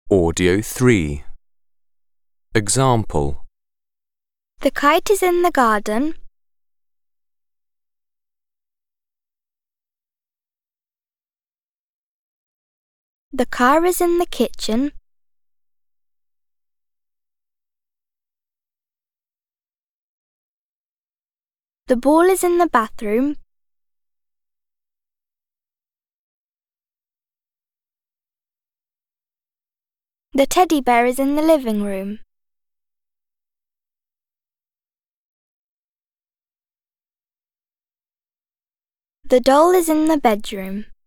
Audio 3. Example. The kite is in the garden. The car is in the kitchen. The ball is in the bathroom. The teddy bear is in the living room. The doll is in the bedroom.